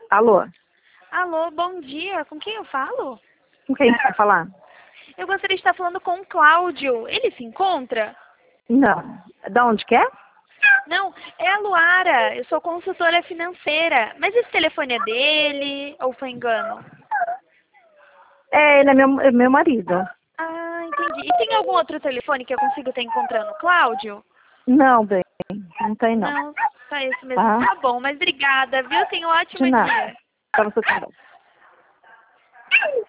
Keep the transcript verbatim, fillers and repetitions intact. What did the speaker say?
Alô? Alô, bom dia. Com quem eu falo? Com quem quer falar? Eu gostaria de estar falando com o Cláudio. Ele se encontra? Não. Da onde que é? Não, é a Luara. Eu sou consultora financeira. Mas esse telefone é dele ou foi engano? É, ele é meu, é meu marido. Ah, entendi. E tem algum outro telefone que eu consigo estar encontrando o Cláudio? Não, bem. Não tem, não. Não, só esse mesmo. Tá? Tá bom, mas obrigada, viu? Tenha um De ótimo nada. dia. Pra você também.